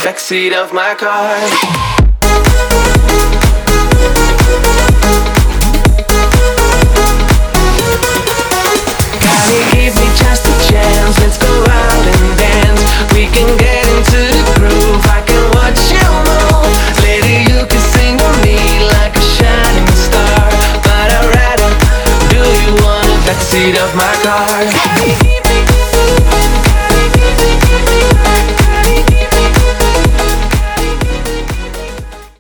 backseat of my car. Give me just a chance, let's go out and dance. We can get into the groove, I can watch you move. Later you can sing on me like a shining star, but I'd rather do you on the backseat of my car.